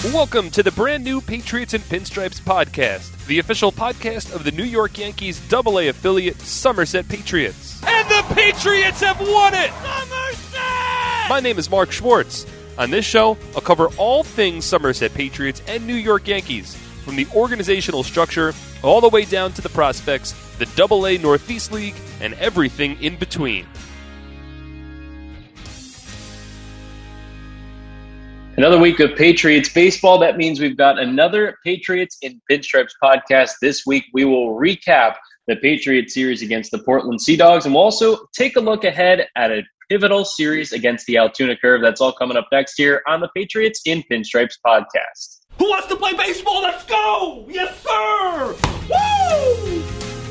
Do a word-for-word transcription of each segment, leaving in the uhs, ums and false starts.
Welcome to the brand new Patriots and Pinstripes podcast, the official podcast of the New York Yankees double A affiliate Somerset Patriots. And the Patriots have won it! Somerset! My name is Mark Schwartz. On this show, I'll cover all things Somerset Patriots and New York Yankees, from the organizational structure all the way down to the prospects, the double A Northeast League, and everything in between. Another week of Patriots baseball. That means we've got another Patriots in Pinstripes podcast. This week, we will recap the Patriots series against the Portland Sea Dogs, and we'll also take a look ahead at a pivotal series against the Altoona Curve. That's all coming up next here on the Patriots in Pinstripes podcast. Who wants to play baseball? Let's go! Yes, sir! Woo!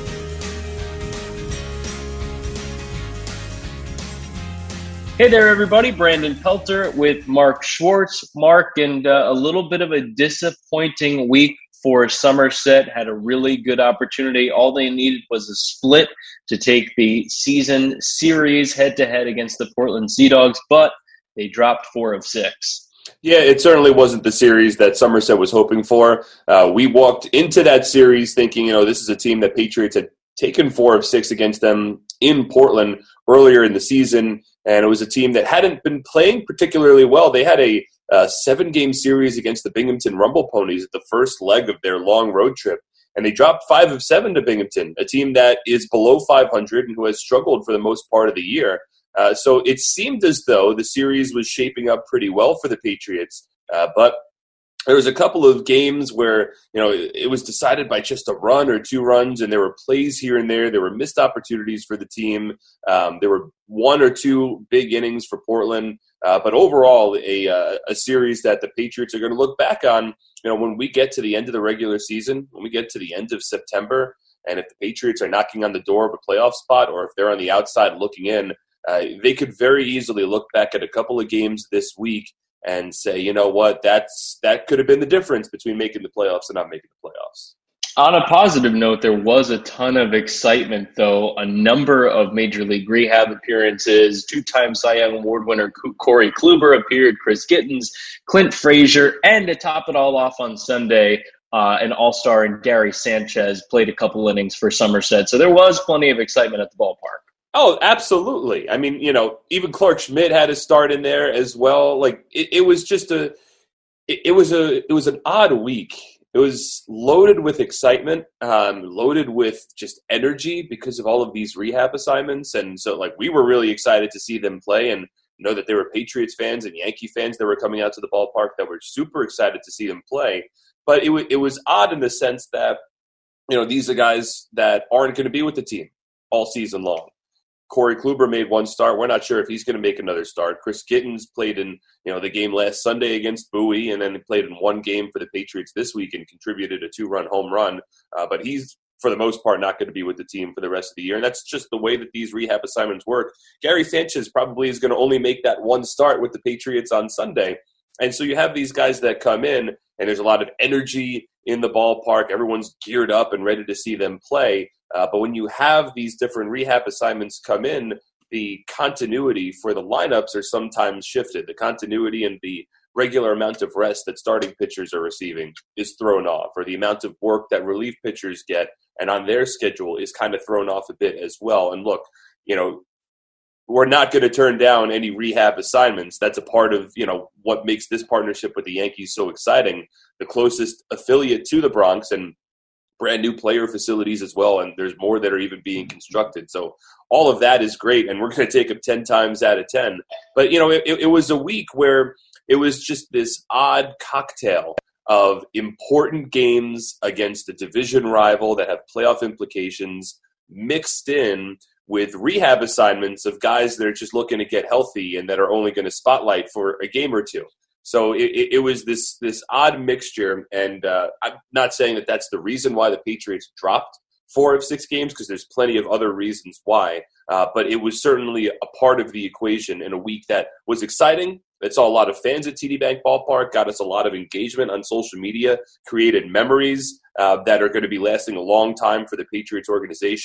Hey there, everybody. Brandon Pelter with Mark Schwartz. Mark, and uh, a little bit of a disappointing week for Somerset. Had a really good opportunity. All they needed was a split to take the season series head-to-head against the Portland Sea Dogs, but they dropped four of six. Yeah, it certainly wasn't the series that Somerset was hoping for. Uh, we walked into that series thinking, you know, this is a team that Patriots had taken four of six against them in Portland earlier in the season, and it was a team that hadn't been playing particularly well. They had a uh, seven-game series against the Binghamton Rumble Ponies at the first leg of their long road trip, and they dropped five of seven to Binghamton, a team that is below five hundred and who has struggled for the most part of the year. Uh, so it seemed as though the series was shaping up pretty well for the Patriots, uh, but there was a couple of games where, you know, it was decided by just a run or two runs, and there were plays here and there. There were missed opportunities for the team. Um, there were one or two big innings for Portland, uh, but overall, a uh, a series that the Patriots are going to look back on, you know, when we get to the end of the regular season, when we get to the end of September, and if the Patriots are knocking on the door of a playoff spot, or if they're on the outside looking in, uh, they could very easily look back at a couple of games this week and say, you know what, that's that could have been the difference between making the playoffs and not making the playoffs. On a positive note, there was a ton of excitement, though. A number of Major League Rehab appearances. Two-time Cy Young Award winner Corey Kluber appeared, Chris Gittens, Clint Frazier, and to top it all off on Sunday, uh, an all-star in Gary Sanchez played a couple innings for Somerset. So there was plenty of excitement at the ballpark. Oh, absolutely. I mean, you know, even Clark Schmidt had a start in there as well. Like it, it was just a, it, it was a, it was an odd week. It was loaded with excitement, um, loaded with just energy because of all of these rehab assignments. And so, like, we were really excited to see them play and know that there were Patriots fans and Yankee fans that were coming out to the ballpark that were super excited to see them play. But it, w- it was odd in the sense that, you know, these are guys that aren't going to be with the team all season long. Corey Kluber made one start. We're not sure if he's going to make another start. Chris Gittens played in, you know, the game last Sunday against Bowie, and then played in one game for the Patriots this week and contributed a two-run home run. Uh, but he's, for the most part, not going to be with the team for the rest of the year. And that's just the way that these rehab assignments work. Gary Sanchez probably is going to only make that one start with the Patriots on Sunday. And so you have these guys that come in, and there's a lot of energy in the ballpark. Everyone's geared up and ready to see them play. Uh, but when you have these different rehab assignments come in, the continuity for the lineups are sometimes shifted. The continuity and the regular amount of rest that starting pitchers are receiving is thrown off, or the amount of work that relief pitchers get and on their schedule is kind of thrown off a bit as well. And look, you know, we're not going to turn down any rehab assignments. That's a part of, you know, what makes this partnership with the Yankees so exciting. The closest affiliate to the Bronx, and brand new player facilities as well, and there's more that are even being constructed. So all of that is great, and we're going to take them ten times out of ten. But, you know, it, it was a week where it was just this odd cocktail of important games against a division rival that have playoff implications mixed in with rehab assignments of guys that are just looking to get healthy and that are only going to spotlight for a game or two. So it, it was this this odd mixture, and uh, I'm not saying that that's the reason why the Patriots dropped four of six games, because there's plenty of other reasons why, uh, but it was certainly a part of the equation in a week that was exciting. It saw a lot of fans at T D Bank Ballpark, got us a lot of engagement on social media, created memories uh, that are going to be lasting a long time for the Patriots organization,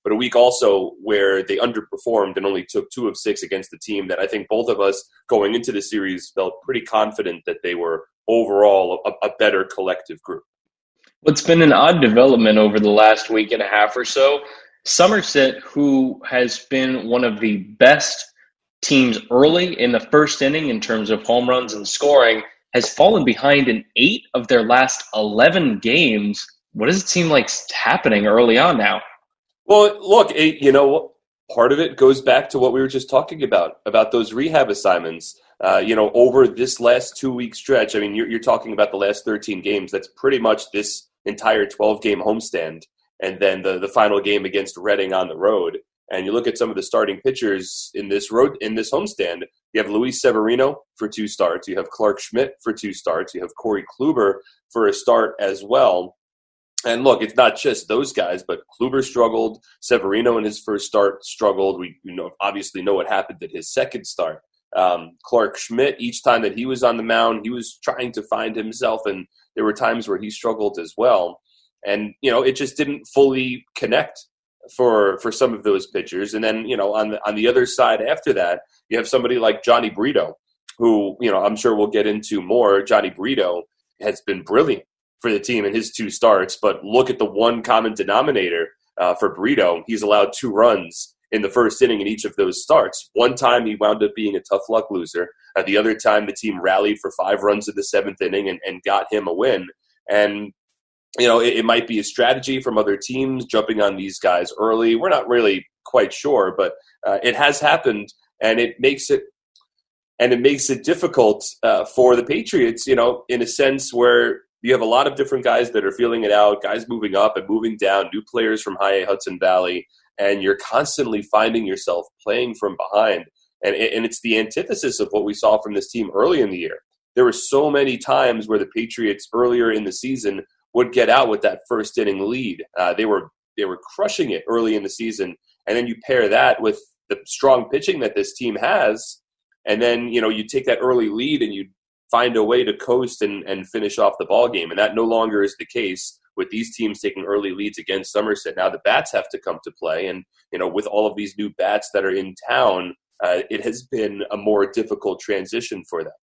but a week also where they underperformed and only took two of six against the team that I think both of us going into the series felt pretty confident that they were overall a, a better collective group. What's been an odd development over the last week and a half or so, Somerset, who has been one of the best teams early in the first inning in terms of home runs and scoring, has fallen behind in eight of their last eleven games. What does it seem like happening early on now? Well, look, it, you know, part of it goes back to what we were just talking about, about those rehab assignments. Uh, you know, over this last two-week stretch, I mean, you're, you're talking about the last thirteen games. That's pretty much this entire twelve-game homestand, and then the, the final game against Reading on the road. And you look at some of the starting pitchers in this road in this homestand. You have Luis Severino for two starts. You have Clark Schmidt for two starts. You have Corey Kluber for a start as well. And look, it's not just those guys, but Kluber struggled. Severino in his first start struggled. We you know obviously know what happened at his second start. Um, Clark Schmidt, each time that he was on the mound, he was trying to find himself, and there were times where he struggled as well. And you know, it just didn't fully connect for for some of those pitchers. And then, you know, on the on the other side after that, you have somebody like Johnny Brito, who, you know, I'm sure we'll get into more. Johnny Brito has been brilliant for the team in his two starts, but look at the one common denominator uh, for Brito. He's allowed two runs in the first inning in each of those starts. One time he wound up being a tough luck loser. Uh, the other time the team rallied for five runs in the seventh inning and, and got him a win. And you know, it, it might be a strategy from other teams jumping on these guys early. We're not really quite sure, but uh, it has happened, and it makes it and it makes it difficult uh, for the Patriots. You know, in a sense where you have a lot of different guys that are feeling it out, guys moving up and moving down, new players from High A Hudson Valley, and you're constantly finding yourself playing from behind. And and it's the antithesis of what we saw from this team early in the year. There were so many times where the Patriots earlier in the season would get out with that first inning lead. Uh, they were they were crushing it early in the season, and then you pair that with the strong pitching that this team has, and then you know you take that early lead and you find a way to coast and, and finish off the ball game, and that no longer is the case with these teams taking early leads against Somerset. Now the bats have to come to play, and you know with all of these new bats that are in town, uh, it has been a more difficult transition for them.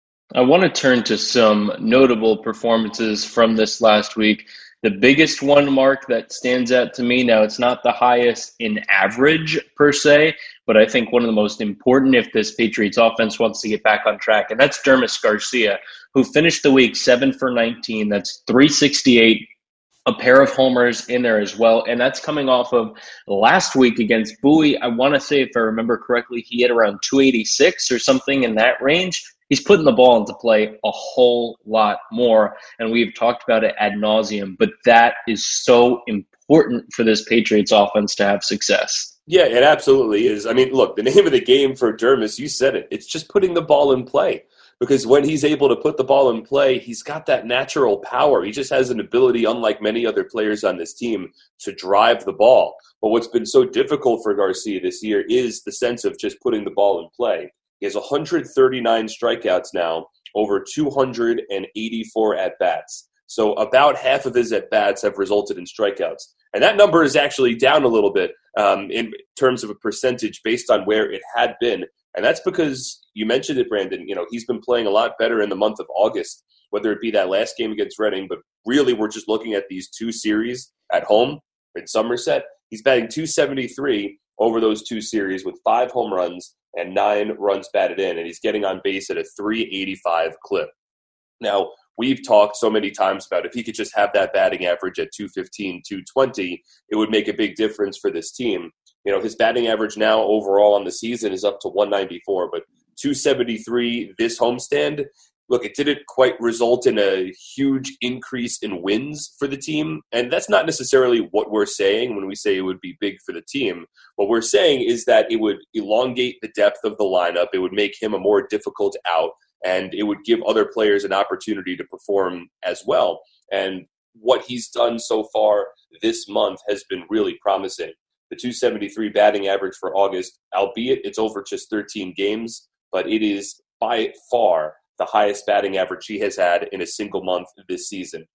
I want to turn to some notable performances from this last week. The biggest one, Mark, that stands out to me, now it's not the highest in average per se, but I think one of the most important if this Patriots offense wants to get back on track, and that's Dermis Garcia, who finished the week seven for nineteen. That's three sixty-eight, a pair of homers in there as well, and that's coming off of last week against Bowie. I want to say, if I remember correctly, he hit around two eighty-six or something in that range. He's putting the ball into play a whole lot more, and we've talked about it ad nauseum, but that is so important for this Patriots offense to have success. Yeah, it absolutely is. I mean, look, the name of the game for Dermis, you said it, it's just putting the ball in play. Because when he's able to put the ball in play, he's got that natural power. He just has an ability, unlike many other players on this team, to drive the ball. But what's been so difficult for Garcia this year is the sense of just putting the ball in play. He has one hundred thirty-nine strikeouts now, over two hundred eighty-four at-bats. So about half of his at-bats have resulted in strikeouts. And that number is actually down a little bit um, in terms of a percentage based on where it had been. And that's because, you mentioned it, Brandon, you know, he's been playing a lot better in the month of August, whether it be that last game against Reading, but really we're just looking at these two series at home in Somerset. He's batting two seventy-three over those two series with five home runs and nine runs batted in, and he's getting on base at a three eighty-five clip. Now, we've talked so many times about if he could just have that batting average at two fifteen, two twenty, it would make a big difference for this team. You know, his batting average now overall on the season is up to one ninety-four, but two seventy-three this homestand. Look, it didn't quite result in a huge increase in wins for the team, and that's not necessarily what we're saying when we say it would be big for the team. What we're saying is that it would elongate the depth of the lineup, it would make him a more difficult out, and it would give other players an opportunity to perform as well. And what he's done so far this month has been really promising. The two seventy-three batting average for August, albeit it's over just thirteen games, but it is by far the highest batting average he has had in a single month this season.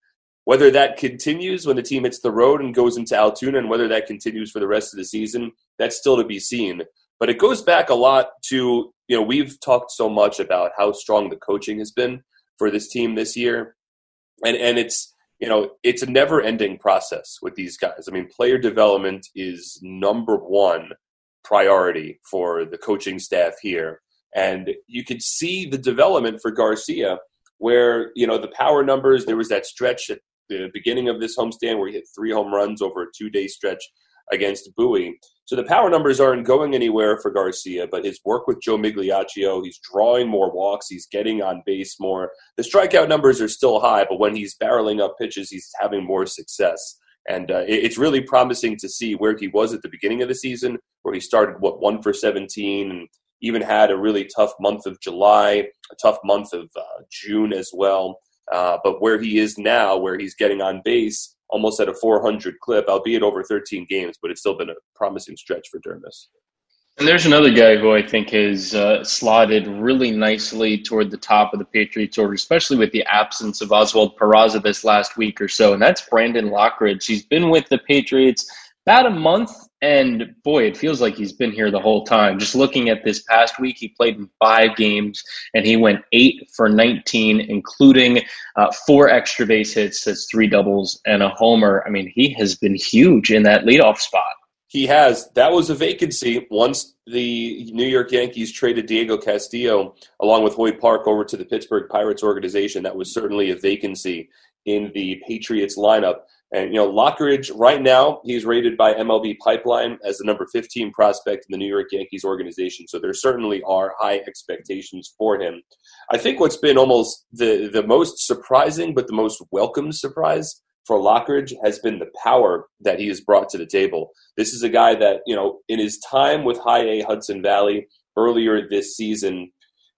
Whether that continues when the team hits the road and goes into Altoona, and whether that continues for the rest of the season, that's still to be seen. But it goes back a lot to, you know, we've talked so much about how strong the coaching has been for this team this year. And and it's, you know, it's a never-ending process with these guys. I mean, player development is number one priority for the coaching staff here. And you could see the development for Garcia where, you know, the power numbers, there was that stretch at the beginning of this homestand where he hit three home runs over a two-day stretch against Bowie. So the power numbers aren't going anywhere for Garcia, but his work with Joe Migliaccio, he's drawing more walks, he's getting on base more. The strikeout numbers are still high, but when he's barreling up pitches, he's having more success. And uh, it's really promising to see where he was at the beginning of the season, where he started, what, one for seventeen, and even had a really tough month of July, a tough month of uh, June as well. Uh, but where he is now, where he's getting on base almost at a four hundred clip, albeit over thirteen games, but it's still been a promising stretch for Dermis. And there's another guy who I think has uh, slotted really nicely toward the top of the Patriots order, especially with the absence of Oswald Peraza this last week or so, and that's Brandon Lockridge. He's been with the Patriots about a month, and boy, it feels like he's been here the whole time. Just looking at this past week, he played in five games, and he went eight for nineteen, including uh, four extra base hits, that's three doubles, and a homer. I mean, he has been huge in that leadoff spot. He has. That was a vacancy once the New York Yankees traded Diego Castillo along with Hoyt Park over to the Pittsburgh Pirates organization. That was certainly a vacancy in the Patriots lineup. And, you know, Lockridge, right now, he's rated by M L B Pipeline as the number fifteen prospect in the New York Yankees organization. So there certainly are high expectations for him. I think what's been almost the, the most surprising but the most welcome surprise for Lockridge has been the power that he has brought to the table. This is a guy that, you know, in his time with High A Hudson Valley earlier this season,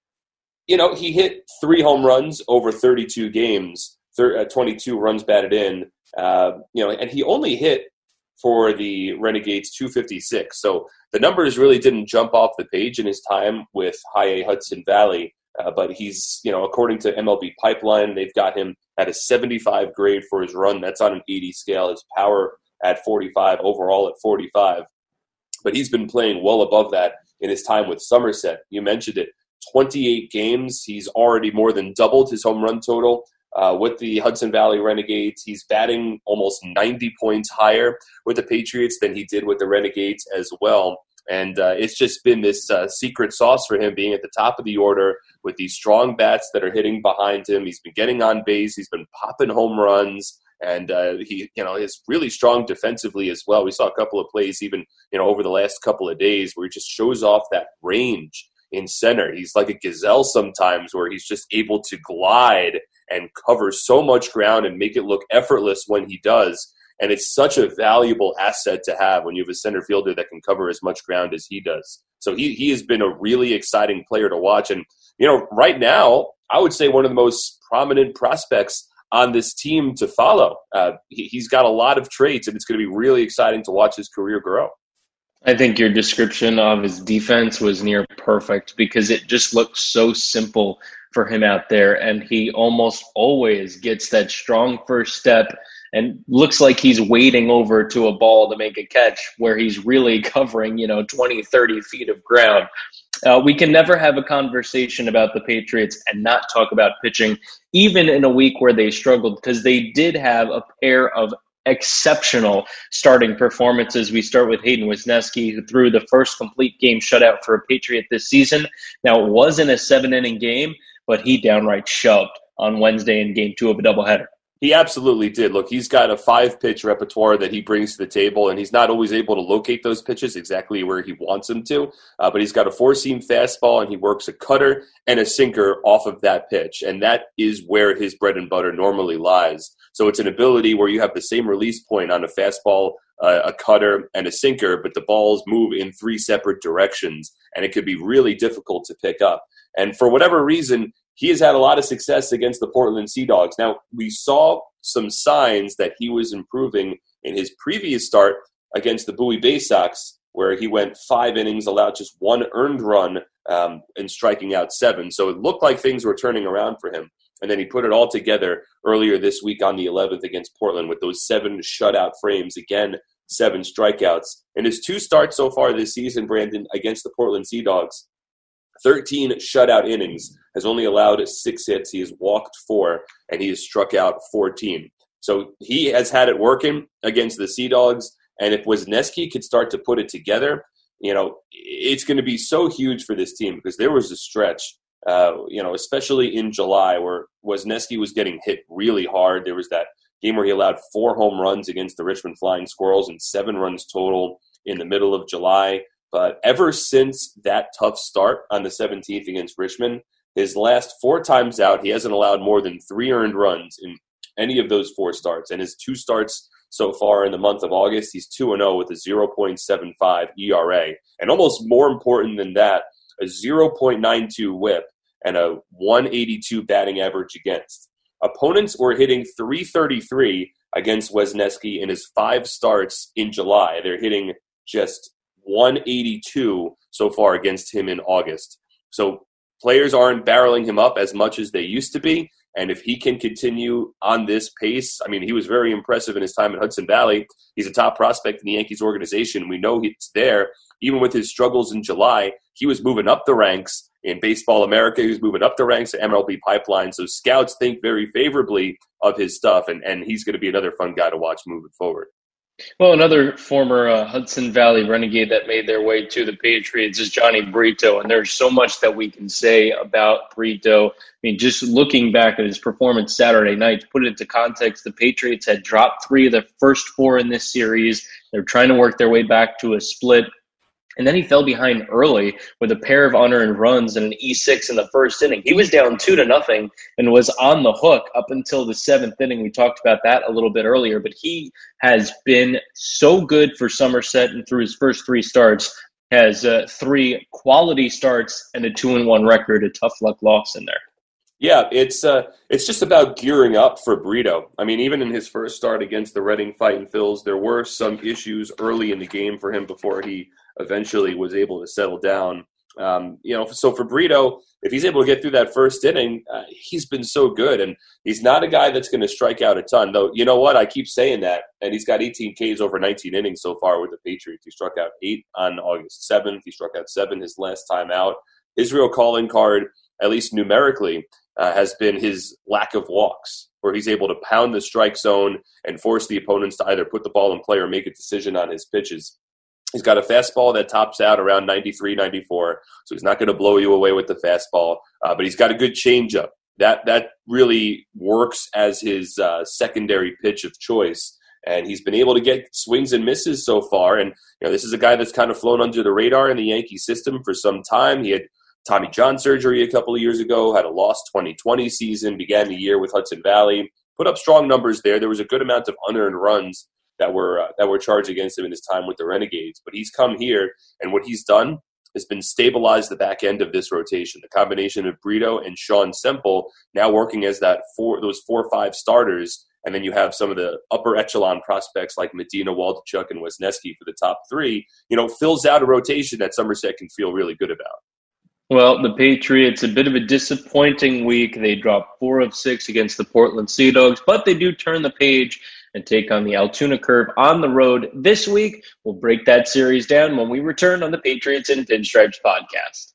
you know, he hit three home runs over thirty-two games, twenty-two runs batted in, uh, you know, and he only hit for the Renegades two fifty-six. So the numbers really didn't jump off the page in his time with High A Hudson Valley. Uh, but he's, you know, according to M L B Pipeline, they've got him at a seventy-five grade for his run. That's on an eighty scale. His power at forty-five, overall at forty-five. But he's been playing well above that in his time with Somerset. You mentioned it. twenty-eight games. He's already more than doubled his home run total uh, with the Hudson Valley Renegades. He's batting almost ninety points higher with the Patriots than he did with the Renegades as well. And uh, it's just been this uh, secret sauce for him being at the top of the order with these strong bats that are hitting behind him. He's been getting on base. He's been popping home runs. And uh, he, you know, is really strong defensively as well. We saw a couple of plays even, you know, over the last couple of days where he just shows off that range in center. He's like a gazelle sometimes where he's just able to glide and cover so much ground and make it look effortless when he does. And it's such a valuable asset to have when you have a center fielder that can cover as much ground as he does. So he, he has been a really exciting player to watch. And, you know, right now, I would say one of the most prominent prospects on this team to follow. Uh, he, he's got a lot of traits, and it's going to be really exciting to watch his career grow. I think your description of his defense was near perfect because it just looks so simple for him out there, and he almost always gets that strong first step and looks like he's wading over to a ball to make a catch where he's really covering, you know, twenty, thirty feet of ground. Uh, we can never have a conversation about the Patriots and not talk about pitching, even in a week where they struggled, because they did have a pair of exceptional starting performances. We start with Hayden Wisniewski, who threw the first complete game shutout for a Patriot this season. Now, it wasn't a seven-inning game, but he downright shoved on Wednesday in game two of a doubleheader. He absolutely did. Look, he's got a five-pitch repertoire that he brings to the table, and he's not always able to locate those pitches exactly where he wants them to. Uh, but he's got a four-seam fastball, and he works a cutter and a sinker off of that pitch, and that is where his bread and butter normally lies. So it's an ability where you have the same release point on a fastball, uh, a cutter, and a sinker, but the balls move in three separate directions, and it could be really difficult to pick up. And for whatever reason, he has had a lot of success against the Portland Sea Dogs. Now, we saw some signs that he was improving in his previous start against the Bowie Bay Sox, where he went five innings, allowed just one earned run, um, and striking out seven. So it looked like things were turning around for him. And then he put it all together earlier this week on the eleventh against Portland with those seven shutout frames. Again, seven strikeouts. In his two starts so far this season, Brandon, against the Portland Sea Dogs, thirteen shutout innings, has only allowed six hits. He has walked four, and he has struck out fourteen. So he has had it working against the Sea Dogs. And if Wisniewski could start to put it together, you know, it's going to be so huge for this team, because there was a stretch, uh, you know, especially in July where Wisniewski was getting hit really hard. There was that game where he allowed four home runs against the Richmond Flying Squirrels and seven runs total in the middle of July. But ever since that tough start on the seventeenth against Richmond, his last four times out, he hasn't allowed more than three earned runs in any of those four starts. And his two starts so far in the month of August, he's two and oh with a zero point seven five E R A. And almost more important than that, a zero point nine two whip and a one eighty-two batting average against. Opponents were hitting three thirty-three against Wisniewski in his five starts in July. They're hitting just one eighty-two so far against him in August. So players aren't barreling him up as much as they used to be. And if he can continue on this pace, I mean, he was very impressive in his time at Hudson Valley. He's a top prospect in the Yankees organization. We know he's there. Even with his struggles in July, he was moving up the ranks in Baseball America. He was moving up the ranks at M L B Pipeline. So scouts think very favorably of his stuff, and, and he's going to be another fun guy to watch moving forward. Well, another former uh, Hudson Valley Renegade that made their way to the Patriots is Johnny Brito, and there's so much that we can say about Brito. I mean, just looking back at his performance Saturday night, to put it into context, the Patriots had dropped three of the first four in this series. They're trying to work their way back to a split. And then he fell behind early with a pair of unearned runs and an E six in the first inning. He was down two to nothing and was on the hook up until the seventh inning. We talked about that a little bit earlier, but he has been so good for Somerset, and through his first three starts has uh, three quality starts and a two and one record, a tough luck loss in there. Yeah, it's uh, it's just about gearing up for Brito. I mean, even in his first start against the Reading Fightin' Phils, there were some issues early in the game for him before he eventually was able to settle down. Um, you know, so for Brito, if he's able to get through that first inning, uh, he's been so good. And he's not a guy that's going to strike out a ton. Though, you know what? I keep saying that. And he's got eighteen Ks over nineteen innings so far with the Patriots. He struck out eight on August seventh. He struck out seven his last time out. His real calling card, at least numerically, uh, has been his lack of walks, where he's able to pound the strike zone and force the opponents to either put the ball in play or make a decision on his pitches. He's got a fastball that tops out around ninety-three, ninety-four, so he's not going to blow you away with the fastball, uh, but he's got a good changeup. That that really works as his uh, secondary pitch of choice, and he's been able to get swings and misses so far. And you know, this is a guy that's kind of flown under the radar in the Yankee system for some time. He had Tommy John surgery a couple of years ago, had a lost twenty twenty season, began the year with Hudson Valley, put up strong numbers there. There was a good amount of unearned runs that were uh, that were charged against him in his time with the Renegades. But he's come here, and what he's done has been stabilize the back end of this rotation. The combination of Brito and Sean Semple now working as that four those four or five starters, and then you have some of the upper echelon prospects like Medina, Waldichuk, and Wisniewski for the top three, you know, fills out a rotation that Somerset can feel really good about. Well, the Patriots, a bit of a disappointing week. They dropped four of six against the Portland Sea Dogs, but they do turn the page and take on the Altoona Curve on the road this week. We'll break that series down when we return on the Patriots in Pinstripes podcast.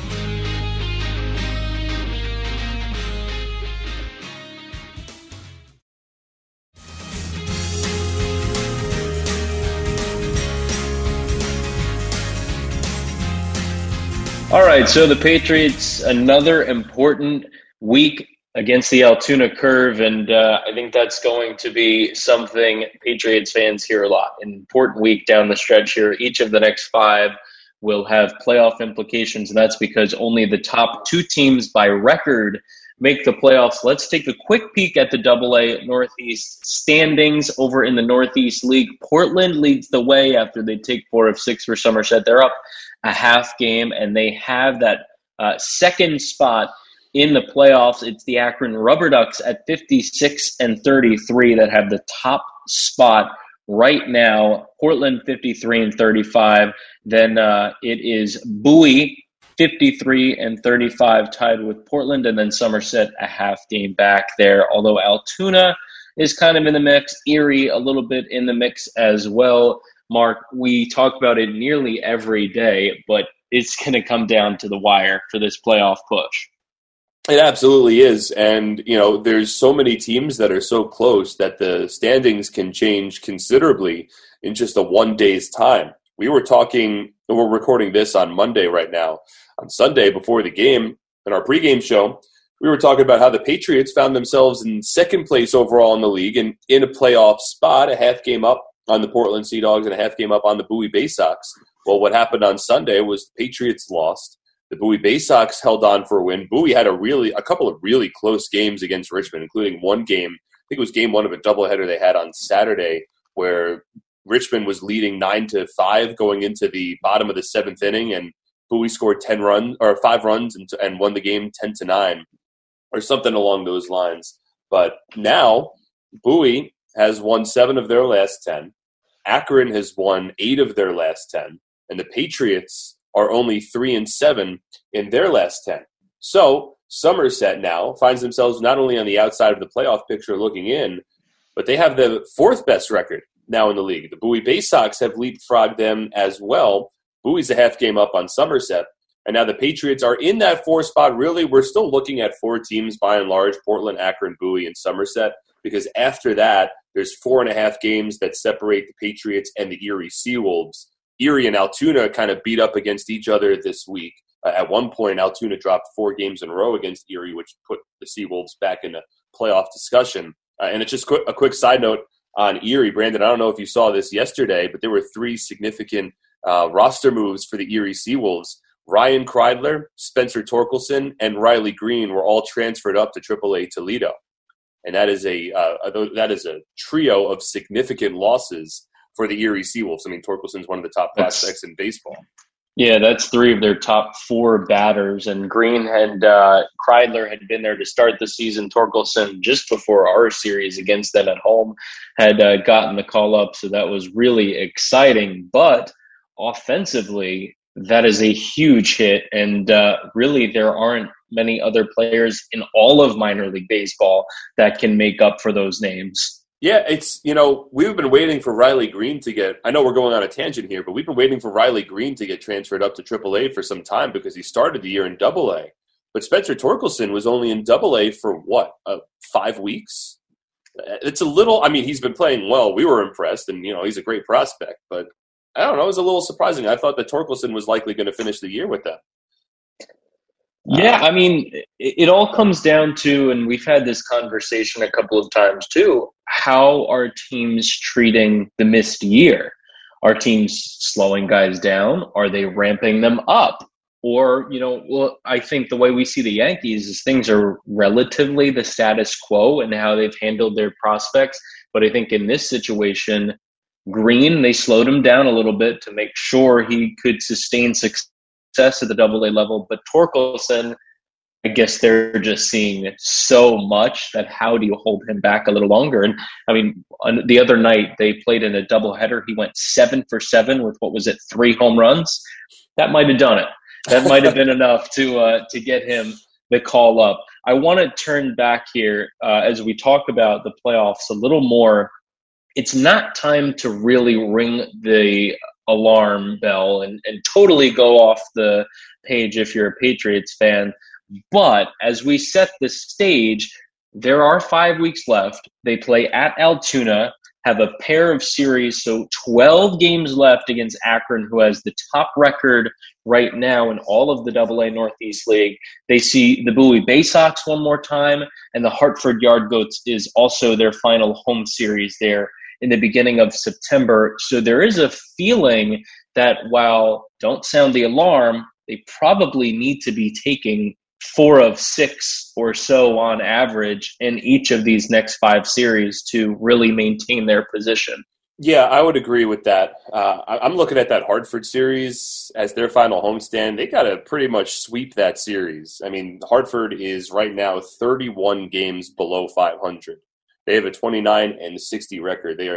All right, so the Patriots, another important week against the Altoona Curve, and uh, I think that's going to be something Patriots fans hear a lot. An important week down the stretch here. Each of the next five will have playoff implications, and that's because only the top two teams by record make the playoffs. Let's take a quick peek at the double A Northeast standings over in the Northeast League. Portland leads the way after they take four of six for Somerset. They're up a half game, and they have that uh, second spot in the playoffs. It's the Akron Rubber Ducks at fifty-six and thirty-three that have the top spot Right now, Portland fifty-three and thirty-five. Then uh, it is Bowie fifty-three and thirty-five tied with Portland, and then Somerset a half game back there. Although Altoona is kind of in the mix, Erie a little bit in the mix as well. Mark, we talk about it nearly every day, but it's going to come down to the wire for this playoff push. It absolutely is. And, you know, there's so many teams that are so close that the standings can change considerably in just a one day's time. We were talking, we're recording this on Monday right now. On Sunday before the game, in our pregame show, we were talking about how the Patriots found themselves in second place overall in the league and in a playoff spot, a half game up on the Portland Sea Dogs and a half game up on the Bowie Bay Sox. Well, what happened on Sunday was the Patriots lost. The Bowie Bay Sox held on for a win. Bowie had a really, a couple of really close games against Richmond, including one game. I think it was game one of a doubleheader they had on Saturday, where Richmond was leading nine to five going into the bottom of the seventh inning, and Bowie scored ten runs or five runs and, and won the game ten to nine, or something along those lines. But now Bowie has won seven of their last ten. Akron has won eight of their last ten, and the Patriots are only three and seven in their last ten. So Somerset now finds themselves not only on the outside of the playoff picture looking in, but they have the fourth best record now in the league. The Bowie Bay Sox have leapfrogged them as well. Bowie's a half game up on Somerset, and now the Patriots are in that four spot. Really, we're still looking at four teams by and large: Portland, Akron, Bowie, and Somerset, because after that, there's four and a half games that separate the Patriots and the Erie Seawolves. Erie and Altoona kind of beat up against each other this week. Uh, at one point, Altoona dropped four games in a row against Erie, which put the Seawolves back in a playoff discussion. Uh, and it's just qu- a quick side note on Erie. Brandon, I don't know if you saw this yesterday, but there were three significant uh, roster moves for the Erie Seawolves. Ryan Kreidler, Spencer Torkelson, and Riley Green were all transferred up to triple A Toledo. And that is a uh, that is a trio of significant losses for the Erie Seawolves. I mean, Torkelson's one of the top prospects that's, in baseball. Yeah, that's three of their top four batters. And Green and uh, Kreidler had been there to start the season. Torkelson, just before our series against them at home, had uh, gotten the call up. So that was really exciting. But offensively, that is a huge hit. And uh, really, there aren't many other players in all of minor league baseball that can make up for those names. Yeah, it's, you know, we've been waiting for Riley Green to get, I know we're going on a tangent here, but we've been waiting for Riley Green to get transferred up to triple A for some time because he started the year in double A. But Spencer Torkelson was only in double A for what, uh, five weeks? It's a little, I mean, he's been playing well. We were impressed, and, you know, he's a great prospect. But I don't know, it was a little surprising. I thought that Torkelson was likely going to finish the year with them. Yeah, I mean, it, it all comes down to, and we've had this conversation a couple of times too, how are teams treating the missed year? Are teams slowing guys down? Are they ramping them up? Or, you know, well, I think the way we see the Yankees is things are relatively the status quo in how they've handled their prospects. But I think in this situation, Green, they slowed him down a little bit to make sure he could sustain success at the double A level. But Torkelson, I guess they're just seeing so much that how do you hold him back a little longer? And I mean, on the other night they played in a doubleheader. He went seven for seven with, what was it, three home runs? That might have done it. That might have been enough to uh, to get him the call up. I want to turn back here uh, as we talk about the playoffs a little more. It's not time to really ring the alarm bell and, and totally go off the page if you're a Patriots fan. But as we set the stage, there are five weeks left. They play at Altoona, have a pair of series, so twelve games left against Akron, who has the top record right now in all of the double A Northeast League. They see the Bowie Bay Sox one more time, and the Hartford Yard Goats is also their final home series there in the beginning of September. So there is a feeling that while don't sound the alarm, they probably need to be taking four of six or so on average in each of these next five series to really maintain their position. Yeah, I would agree with that. Uh, I'm looking at that Hartford series as their final homestand. They got to pretty much sweep that series. I mean, Hartford is right now thirty-one games below five hundred. They have a twenty-nine and sixty record. They are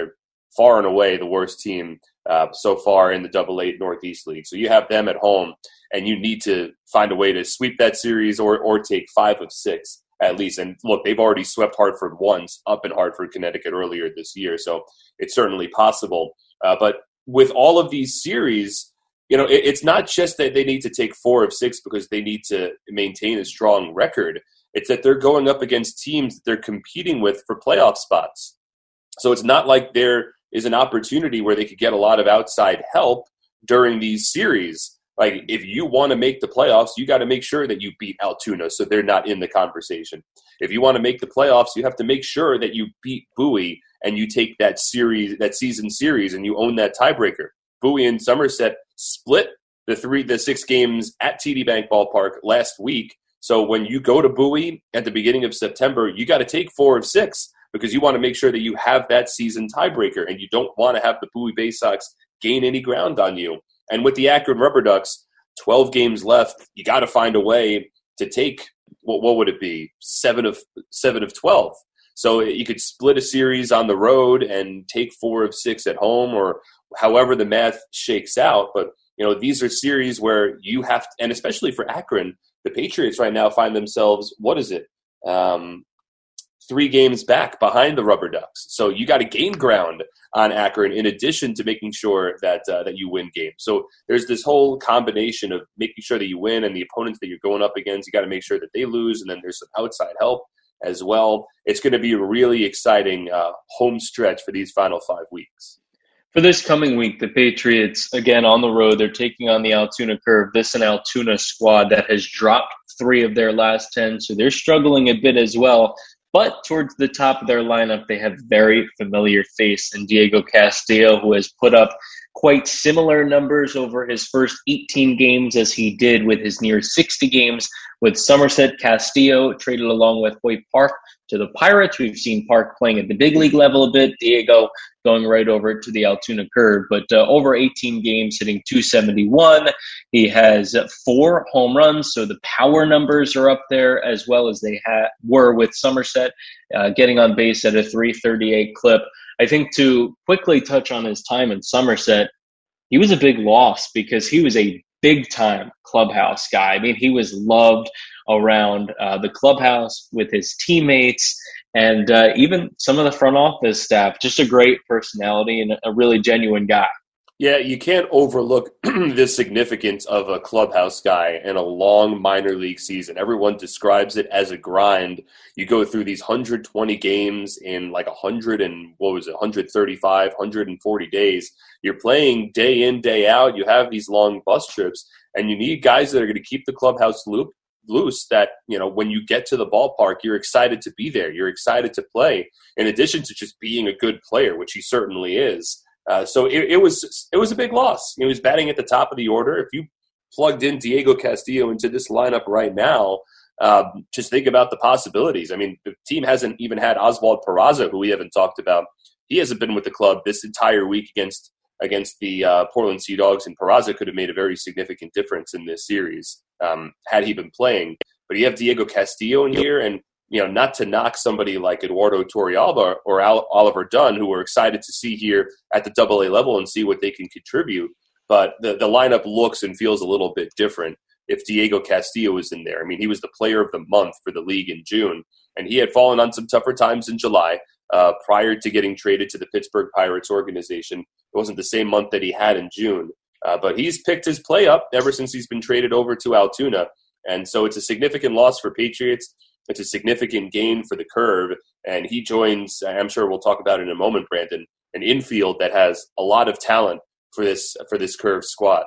far and away the worst team uh, so far in the Double A Northeast League. So you have them at home, and you need to find a way to sweep that series or or take five of six at least. And look, they've already swept Hartford once up in Hartford, Connecticut earlier this year, so it's certainly possible. Uh, but with all of these series, you know, it, it's not just that they need to take four of six because they need to maintain a strong record. It's that they're going up against teams that they're competing with for playoff spots. So it's not like there is an opportunity where they could get a lot of outside help during these series. Like, if you want to make the playoffs, you got to make sure that you beat Altoona so they're not in the conversation. If you want to make the playoffs, you have to make sure that you beat Bowie and you take that series, that season series, and you own that tiebreaker. Bowie and Somerset split the three, the six games at T D Bank Ballpark last week. So when you go to Bowie at the beginning of September, you got to take four of six because you want to make sure that you have that season tiebreaker, and you don't want to have the Bowie Bay Sox gain any ground on you. And with the Akron Rubber Ducks, twelve games left, you got to find a way to take, what, what would it be, seven of seven of twelve. So you could split a series on the road and take four of six at home, or however the math shakes out. But, you know, these are series where you have to, and especially for Akron, the Patriots right now find themselves, what is it, um, three games back behind the Rubber Ducks. So you got to gain ground on Akron in addition to making sure that uh, that you win games. So there's this whole combination of making sure that you win, and the opponents that you're going up against, you got to make sure that they lose, and then there's some outside help as well. It's going to be a really exciting uh, home stretch for these final five weeks. For this coming week, the Patriots, again, on the road, they're taking on the Altoona Curve. This is an Altoona squad that has dropped three of their last ten, so they're struggling a bit as well. But towards the top of their lineup, they have very familiar face in Diego Castillo, who has put up quite similar numbers over his first eighteen games as he did with his near sixty games with Somerset. Castillo traded along with Hoyt Park to the Pirates. We've seen Park playing at the big league level a bit. Diego going right over to the Altoona Curve. But uh, over eighteen games, hitting two seventy-one. He has four home runs, so the power numbers are up there as well as they ha- were with Somerset, uh, getting on base at a three thirty-eight clip. I think to quickly touch on his time in Somerset, he was a big loss because he was a big-time clubhouse guy. I mean, he was loved around uh, the clubhouse with his teammates and uh, even some of the front office staff. Just a great personality and a really genuine guy. Yeah, you can't overlook the significance of a clubhouse guy in a long minor league season. Everyone describes it as a grind. You go through these one hundred twenty games in like one hundred and what was it, one thirty-five, one hundred forty days. You're playing day in, day out. You have these long bus trips, and you need guys that are going to keep the clubhouse loop loose, that, you know, when you get to the ballpark, you're excited to be there. You're excited to play, in addition to just being a good player, which he certainly is. Uh, so it, it was it was a big loss. He was batting at the top of the order. If you plugged in Diego Castillo into this lineup right now, um, just think about the possibilities. I mean, the team hasn't even had Oswald Peraza, who we haven't talked about. He hasn't been with the club this entire week against against the uh, Portland Sea Dogs, and Peraza could have made a very significant difference in this series um, had he been playing. But you have Diego Castillo in here, and you know, not to knock somebody like Eduardo Torrealba or Al- Oliver Dunn, who we're excited to see here at the Double A level and see what they can contribute. But the, the lineup looks and feels a little bit different if Diego Castillo was in there. I mean, he was the player of the month for the league in June, and he had fallen on some tougher times in July uh, prior to getting traded to the Pittsburgh Pirates organization. It wasn't the same month that he had in June, uh, but he's picked his play up ever since he's been traded over to Altoona. And so it's a significant loss for Patriots. It's a significant gain for the Curve, and he joins, I'm sure we'll talk about it in a moment, Brandon, an infield that has a lot of talent for this for this Curve squad.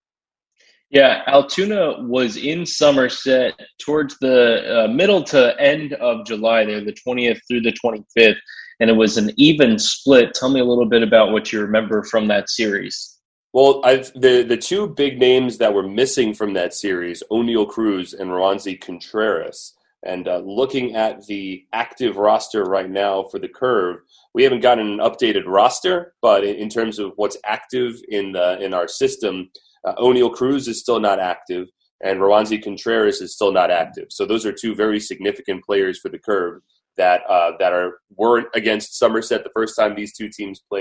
Yeah, Altoona was in Somerset towards the uh, middle to end of July there, the twentieth through the twenty-fifth, and it was an even split. Tell me a little bit about what you remember from that series. Well, I've, the, the two big names that were missing from that series, O'Neal Cruz and Roansy Contreras. And uh, looking at the active roster right now for the Curve, we haven't gotten an updated roster, but in, in terms of what's active in the in our system, uh, O'Neal Cruz is still not active, and Roansy Contreras is still not active. So those are two very significant players for the Curve that uh, that are weren't against Somerset the first time these two teams played,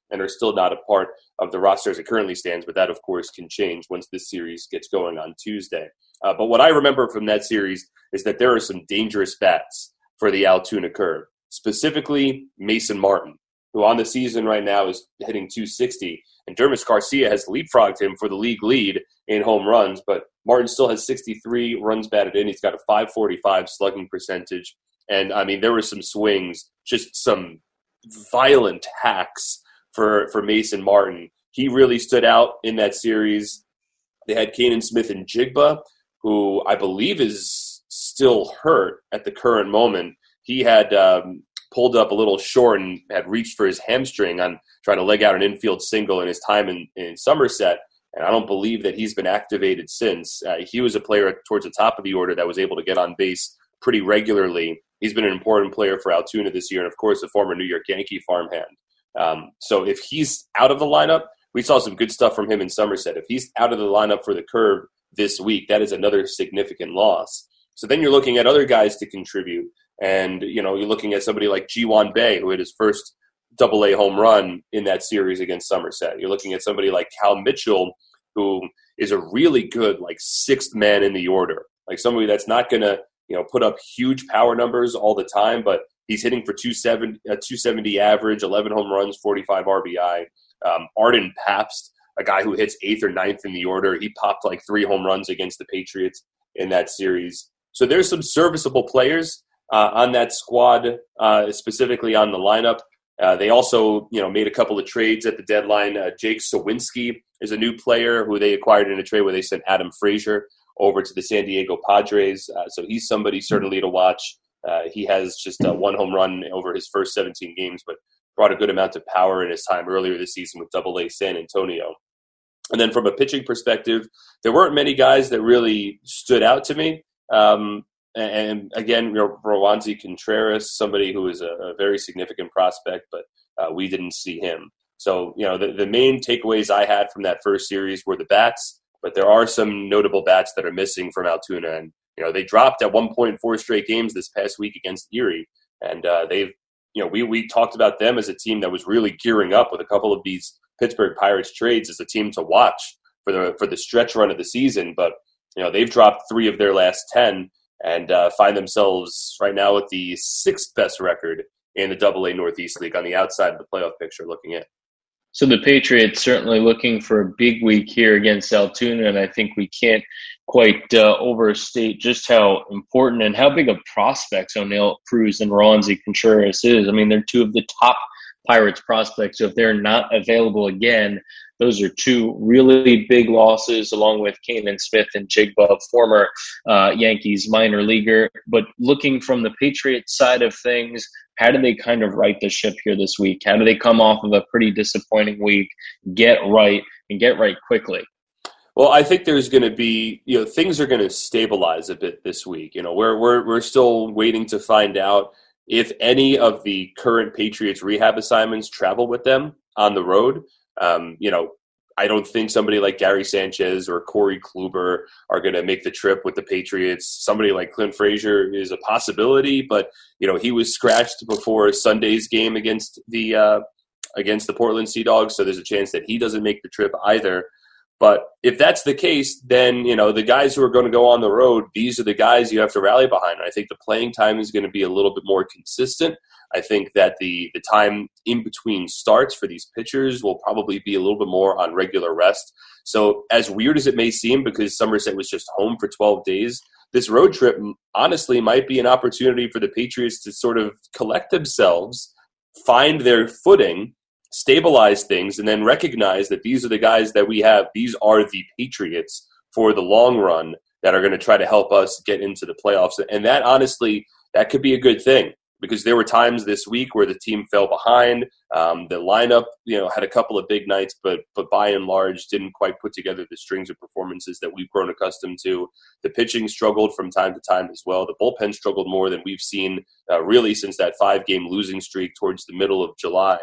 and are still not a part of the roster as it currently stands. But that, of course, can change once this series gets going on Tuesday. Uh, but what I remember from that series is that there are some dangerous bats for the Altoona Curve, specifically Mason Martin, who on the season right now is hitting two sixty. And Dermis Garcia has leapfrogged him for the league lead in home runs, but Martin still has sixty-three runs batted in. He's got a five forty-five slugging percentage. And, I mean, there were some swings, just some violent hacks for, for Mason Martin. He really stood out in that series. They had Kanan Smith-Njigba, who I believe is still hurt at the current moment. He had um, pulled up a little short and had reached for his hamstring on trying to leg out an infield single in his time in, in Somerset. And I don't believe that he's been activated since. Uh, he was a player towards the top of the order that was able to get on base pretty regularly. He's been an important player for Altoona this year, and of course, a former New York Yankee farmhand. Um, so if he's out of the lineup, we saw some good stuff from him in Somerset. If he's out of the lineup for the Curve this week, that is another significant loss. So then you're looking at other guys to contribute, and you know you're looking at somebody like Ji-Hwan Bae, who hit his first double A home run in that series against Somerset. You're looking at somebody like Cal Mitchell, who is a really good like sixth man in the order, like somebody that's not going to you know, put up huge power numbers all the time, but he's hitting for two seventy, uh, two seventy average, eleven home runs, forty-five R B I. Um, Arden Pabst, a guy who hits eighth or ninth in the order, he popped like three home runs against the Patriots in that series. So there's some serviceable players uh, on that squad, uh, specifically on the lineup. Uh, they also, you know, made a couple of trades at the deadline. Uh, Jake Sawinski is a new player who they acquired in a trade where they sent Adam Frazier over to the San Diego Padres. Uh, so he's somebody certainly to watch. Uh, he has just uh, one home run over his first seventeen games, but brought a good amount of power in his time earlier this season with Double A San Antonio. And then from a pitching perspective, there weren't many guys that really stood out to me. Um, and again, you know, Roansy Contreras, somebody who is a, a very significant prospect, but uh, we didn't see him. So, you know, the, the main takeaways I had from that first series were the bats, but there are some notable bats that are missing from Altoona. And, you know, they dropped at one point four straight games this past week against Erie. And uh, they've, you know, we, we talked about them as a team that was really gearing up with a couple of these Pittsburgh Pirates trades as a team to watch for the, for the stretch run of the season. But, you know, they've dropped three of their last ten and uh, find themselves right now with the sixth best record in the Double A Northeast League on the outside of the playoff picture looking in. So the Patriots certainly looking for a big week here against Altoona, and I think we can't quite uh, overstate just how important and how big of prospects O'Neill Cruz and Roansy Contreras is. I mean, they're two of the top Pirates prospects. So if they're not available again, those are two really big losses, along with Kanan Smith-Njigba, former uh, Yankees minor leaguer. But looking from the Patriots side of things, how do they kind of right the ship here this week? How do they come off of a pretty disappointing week, get right, and get right quickly? Well, I think there's going to be, you know, things are going to stabilize a bit this week. You know, we're we're we're still waiting to find out if any of the current Patriots rehab assignments travel with them on the road. Um, you know, I don't think somebody like Gary Sanchez or Corey Kluber are going to make the trip with the Patriots. Somebody like Clint Frazier is a possibility, but you know he was scratched before Sunday's game against the uh, against the Portland Sea Dogs, so there's a chance that he doesn't make the trip either. But if that's the case, then you know the guys who are going to go on the road, these are the guys you have to rally behind. I think the playing time is going to be a little bit more consistent. I think that the the time in between starts for these pitchers will probably be a little bit more on regular rest. So as weird as it may seem, because Somerset was just home for twelve days, this road trip honestly might be an opportunity for the Patriots to sort of collect themselves, find their footing, stabilize things, and then recognize that these are the guys that we have. These are the Patriots for the long run that are going to try to help us get into the playoffs. And that honestly, that could be a good thing. Because there were times this week where the team fell behind. Um, the lineup, you know, had a couple of big nights, but but by and large didn't quite put together the strings of performances that we've grown accustomed to. The pitching struggled from time to time as well. The bullpen struggled more than we've seen uh, really since that five-game losing streak towards the middle of July.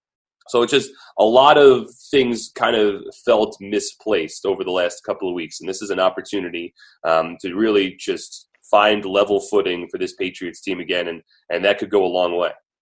So it's just a lot of things kind of felt misplaced over the last couple of weeks, and this is an opportunity um, to really just find level footing for this Patriots team again, and, and that could go a long way.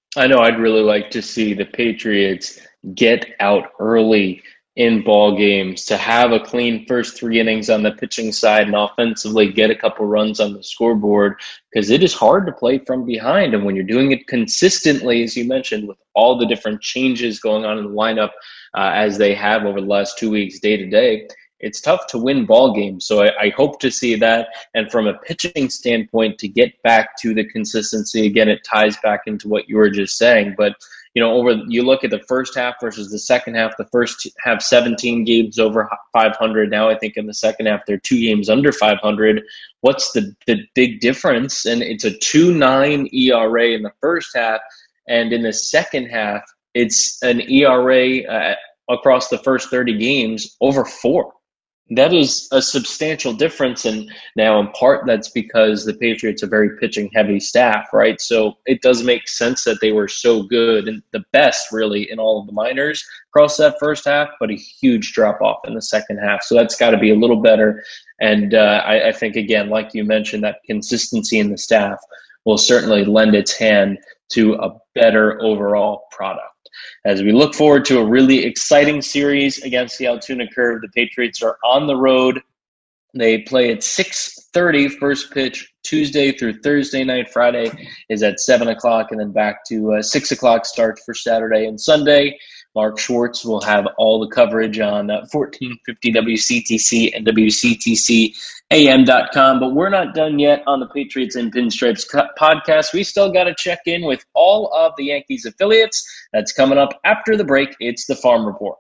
I know I'd really like to see the Patriots get out early in ball games, to have a clean first three innings on the pitching side and offensively get a couple runs on the scoreboard, because it is hard to play from behind. And when you're doing it consistently, as you mentioned, with all the different changes going on in the lineup uh, as they have over the last two weeks day to day, it's tough to win ball games. So I, I hope to see that. And from a pitching standpoint, to get back to the consistency, again, it ties back into what you were just saying. But, you know, over you look at the first half versus the second half, the first half seventeen games over five hundred. Now I think in the second half, they're two games under five hundred. What's the, the big difference? And it's a two point nine E R A in the first half. And in the second half, it's an E R A uh, across the first thirty games over four. That is a substantial difference, and now in part that's because the Patriots are a very pitching-heavy staff, right? So it does make sense that they were so good and the best, really, in all of the minors across that first half, but a huge drop-off in the second half. So that's got to be a little better, and uh, I, I think, again, like you mentioned, that consistency in the staff will certainly lend its hand to a better overall product. As we look forward to a really exciting series against the Altoona Curve, the Patriots are on the road. They play at six thirty, first pitch Tuesday through Thursday night. Friday is at seven o'clock, and then back to uh, six o'clock starts for Saturday and Sunday. Mark Schwartz will have all the coverage on uh, fourteen fifty W C T C and W C T C A M dot com. But we're not done yet on the Patriots and Pinstripes co- podcast. We still got to check in with all of the Yankees affiliates. That's coming up after the break. It's the Farm Report.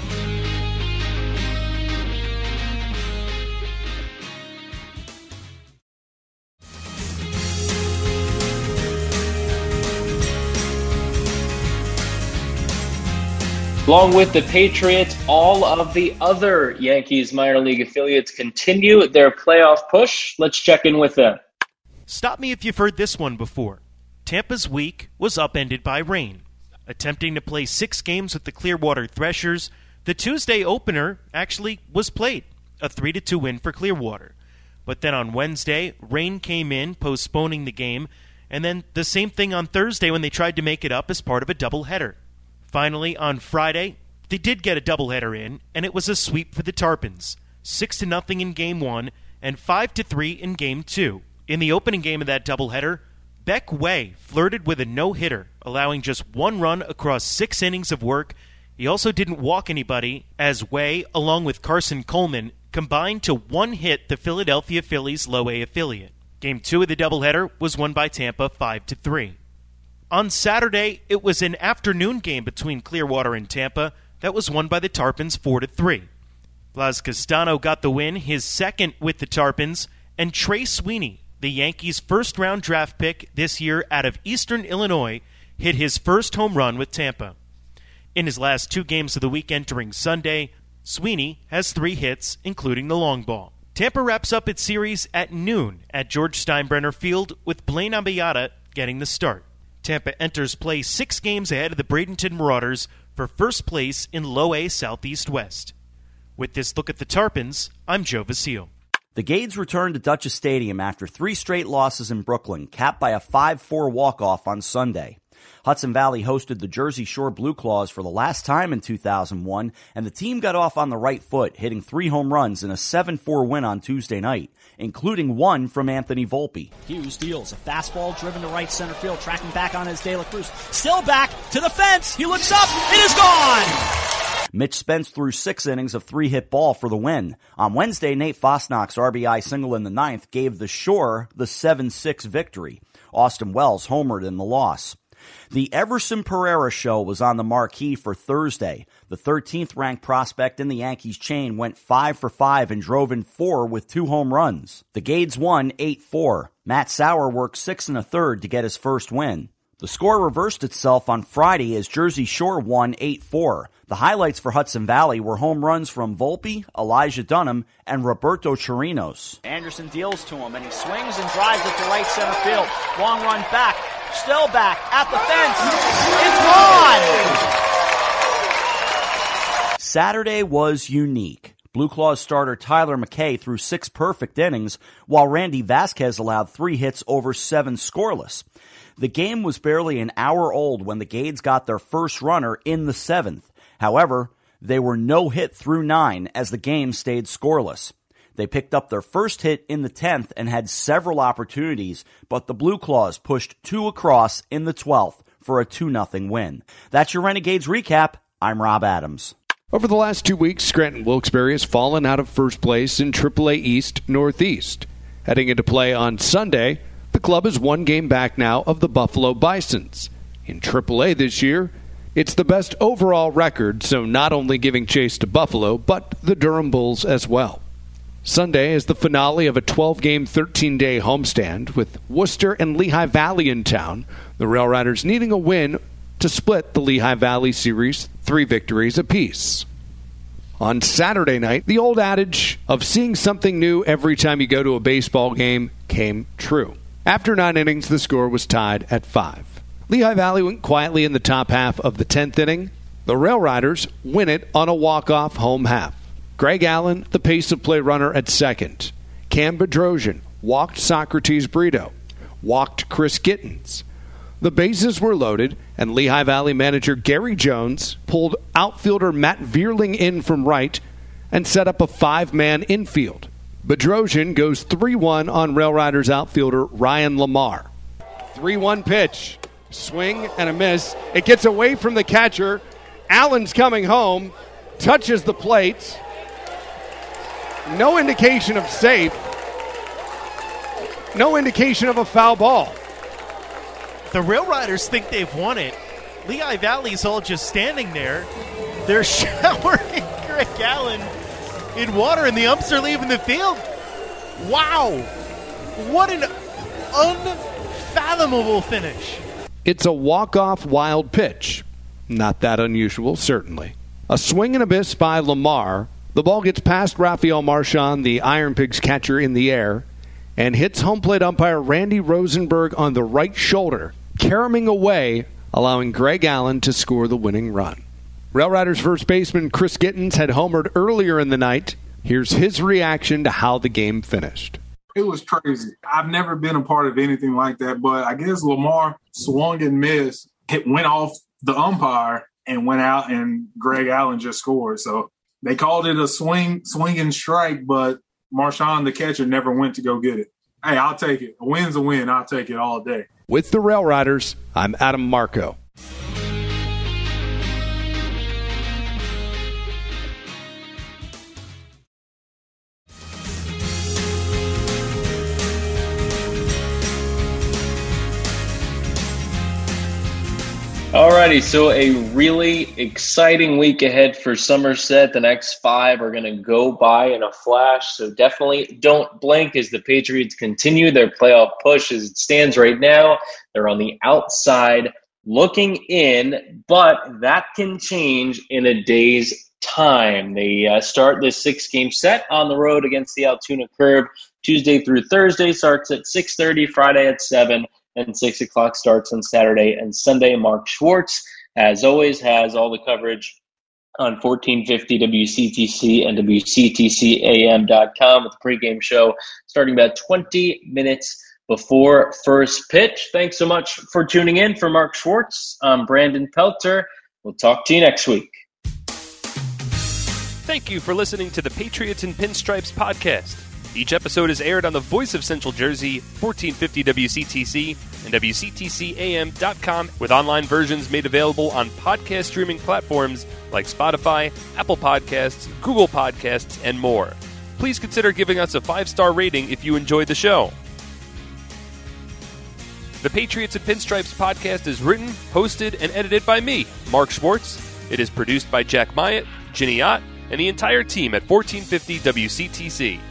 Along with the Patriots, all of the other Yankees minor league affiliates continue their playoff push. Let's check in with them. Stop me if you've heard this one before. Tampa's week was upended by rain. Attempting to play six games with the Clearwater Threshers, the Tuesday opener actually was played, a three to two win for Clearwater. But then on Wednesday, rain came in, postponing the game, and then the same thing on Thursday when they tried to make it up as part of a doubleheader. Finally, on Friday, they did get a doubleheader in, and it was a sweep for the Tarpons, six to nothing in Game one and five to three in Game two. In the opening game of that doubleheader, Beck Way flirted with a no-hitter, allowing just one run across six innings of work. He also didn't walk anybody, as Way, along with Carson Coleman, combined to one hit the Philadelphia Phillies' low-A affiliate. Game two of the doubleheader was won by Tampa five to three. On Saturday, it was an afternoon game between Clearwater and Tampa that was won by the Tarpons four to three. Blas Castano got the win, his second with the Tarpons, and Trey Sweeney, the Yankees' first-round draft pick this year out of Eastern Illinois, hit his first home run with Tampa. In his last two games of the week entering Sunday, Sweeney has three hits, including the long ball. Tampa wraps up its series at noon at George Steinbrenner Field with Blaine Ambiata getting the start. Tampa enters play six games ahead of the Bradenton Marauders for first place in Low-A Southeast West. With this look at the Tarpons, I'm Joe Vasile. The Gades returned to Dutchess Stadium after three straight losses in Brooklyn, capped by a five four walk-off on Sunday. Hudson Valley hosted the Jersey Shore Blue Claws for the last time in two thousand one, and the team got off on the right foot, hitting three home runs in a seven four win on Tuesday night, including one from Anthony Volpe. Hughes deals a fastball driven to right center field, tracking back on his De La Cruz. Still back to the fence. He looks up. It is gone. Mitch Spence threw six innings of three-hit ball for the win. On Wednesday, Nate Fosnock's R B I single in the ninth gave the Shore the seven six victory. Austin Wells homered in the loss. The Everson Pereira Show was on the marquee for Thursday. The thirteenth-ranked prospect in the Yankees chain went five for five and drove in four with two home runs. The Gades won eight four. Matt Sauer worked six and a third to get his first win. The score reversed itself on Friday as Jersey Shore won eight four. The highlights for Hudson Valley were home runs from Volpe, Elijah Dunham, and Roberto Chirinos. Anderson deals to him, and he swings and drives it to right center field. Long run back. Still back at the fence. It's gone! Saturday was unique. Blue Claws starter Tyler McKay threw six perfect innings, while Randy Vasquez allowed three hits over seven scoreless. The game was barely an hour old when the Gades got their first runner in the seventh. However, they were no hit through nine as the game stayed scoreless. They picked up their first hit in the tenth and had several opportunities, but the Blue Claws pushed two across in the twelfth for a two nothing win. That's your Renegades recap. I'm Rob Adams. Over the last two weeks, Scranton Wilkes-Barre has fallen out of first place in triple A East Northeast. Heading into play on Sunday, the club is one game back now of the Buffalo Bisons. In triple A this year, it's the best overall record, so not only giving chase to Buffalo, but the Durham Bulls as well. Sunday is the finale of a twelve-game, thirteen-day homestand with Worcester and Lehigh Valley in town, the Rail Riders needing a win to split the Lehigh Valley series three victories apiece. On Saturday night, the old adage of seeing something new every time you go to a baseball game came true. After nine innings, the score was tied at five. Lehigh Valley went quietly in the top half of the tenth inning. The Rail Riders win it on a walk-off home half. Greg Allen, the pace-of-play runner at second. Cam Bedrosian walked Socrates Brito, walked Chris Gittens. The bases were loaded, and Lehigh Valley manager Gary Jones pulled outfielder Matt Vierling in from right and set up a five-man infield. Bedrosian goes three one on Rail Riders outfielder Ryan Lamar. three one pitch. Swing and a miss. It gets away from the catcher. Allen's coming home. Touches the plate. No indication of safe. No indication of a foul ball. The Rail Riders think they've won it. Lehigh Valley's all just standing there. They're showering Greg Allen in water, and the umps are leaving the field. Wow. What an unfathomable finish. It's a walk-off wild pitch. Not that unusual, certainly. A swing and a miss by Lamar. The ball gets past Rafael Marchand, the Iron Pigs catcher, in the air, and hits home plate umpire Randy Rosenberg on the right shoulder, caroming away, allowing Greg Allen to score the winning run. Rail Riders first baseman Chris Gittens had homered earlier in the night. Here's his reaction to how the game finished. It was crazy. I've never been a part of anything like that, but I guess Lamar swung and missed. It went off the umpire and went out, and Greg Allen just scored. So they called it a swing, swing and strike, but Marchand, the catcher, never went to go get it. Hey, I'll take it. A win's a win. I'll take it all day. With the Rail Riders, I'm Adam Marco. Alrighty, so a really exciting week ahead for Somerset. The next five are going to go by in a flash, so definitely don't blink as the Patriots continue their playoff push as it stands right now. They're on the outside looking in, but that can change in a day's time. They uh, start this six-game set on the road against the Altoona Curve Tuesday through Thursday, starts at six thirty, Friday at seven. And six o'clock starts on Saturday and Sunday. Mark Schwartz, as always, has all the coverage on fourteen fifty W C T C and W C T C A M dot com with the pregame show starting about twenty minutes before first pitch. Thanks so much for tuning in. For Mark Schwartz, I'm Brandon Pelter. We'll talk to you next week. Thank you for listening to the Patriots and Pinstripes podcast. Each episode is aired on the Voice of Central Jersey, fourteen fifty W C T C, and W C T C A M dot com, with online versions made available on podcast streaming platforms like Spotify, Apple Podcasts, Google Podcasts, and more. Please consider giving us a five-star rating if you enjoyed the show. The Patriots and Pinstripes podcast is written, hosted, and edited by me, Mark Schwartz. It is produced by Jack Myatt, Ginny Ott, and the entire team at fourteen fifty W C T C.